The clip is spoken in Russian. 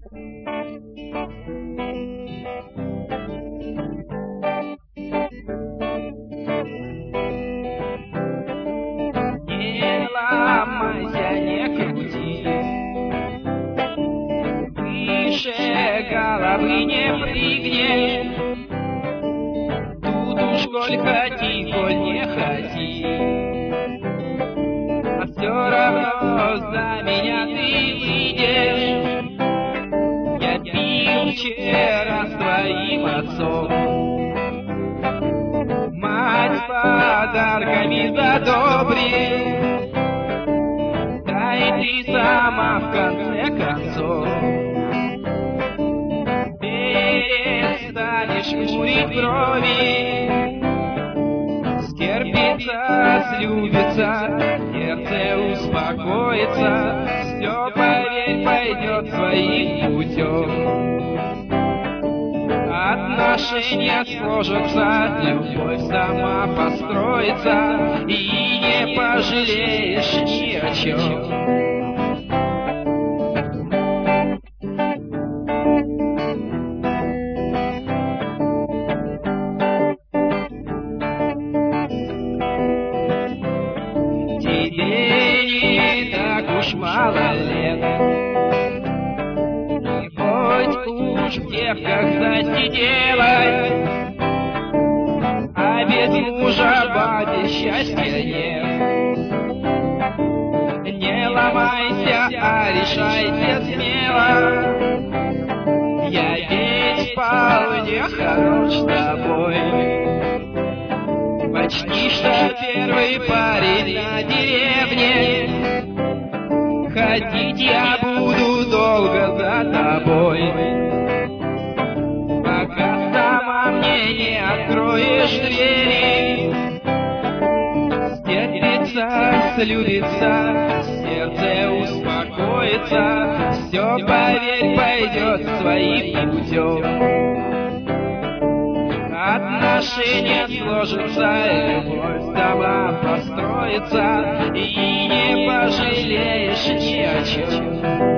Не ломайся, не крути, выше головы не прыгнешь. Тут уж коль хоти, коль не хоти, а все равно за меня ты выйдешь. Я пил вчера с твоим отцом, мать с подарками задобрит. Да и ты сама в конце концов перестанешь хмурить брови. Стерпится, слюбится, сердце успокоится, все, поверь, пойдет своим путем. Отношения сложатся, любовь сама построится, и не пожалеешь ни о чем. Тебе не так уж мало лет, не хоть уж в девках засиделась, а без мужа бабе счастья нет. Не ломайся, а решайся смело, я ведь вполне хорош с тобой. Почти что первый парень на деревне, ходить я буду долго за тобой, пока сама мне не откроешь двери. Стерпится, слюбится, сердце успокоится, все, поверь, пойдет своим путем. Отношения сложатся, любовь сама построится, и не пожалеешь ни о чем.